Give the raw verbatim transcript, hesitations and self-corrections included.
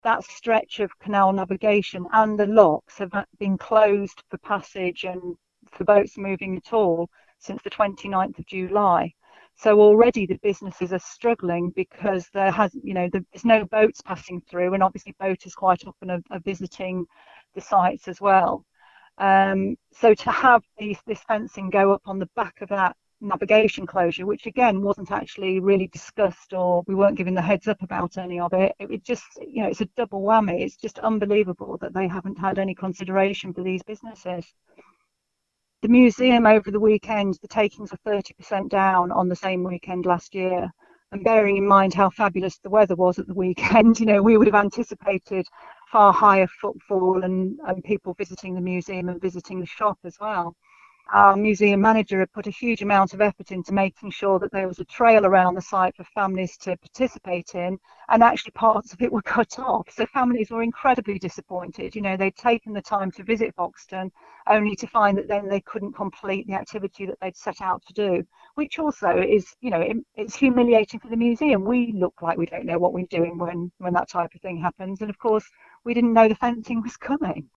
that stretch of canal navigation and the locks have been closed for passage and for boats moving at all since the twenty-ninth of July. So already the businesses are struggling because there has, you know, there's no boats passing through, and obviously boaters quite often are, are visiting the sites as well. Um, so to have these, this fencing go up on the back of that navigation closure, which again wasn't actually really discussed, or we weren't given the heads up about any of it, it, it just, you know, it's a double whammy. It's just unbelievable that they haven't had any consideration for these businesses. The museum over the weekend, the takings were thirty percent down on the same weekend last year. And bearing in mind how fabulous the weather was at the weekend, you know, we would have anticipated far higher footfall and, and people visiting the museum and visiting the shop as well. Our museum manager had put a huge amount of effort into making sure that there was a trail around the site for families to participate in, and actually parts of it were cut off. So families were incredibly disappointed. You know, they'd taken the time to visit Foxton only to find that then they couldn't complete the activity that they'd set out to do, which also is, you know, it, it's humiliating for the museum. We look like we don't know what we're doing when, when that type of thing happens. And of course, we didn't know the fencing was coming.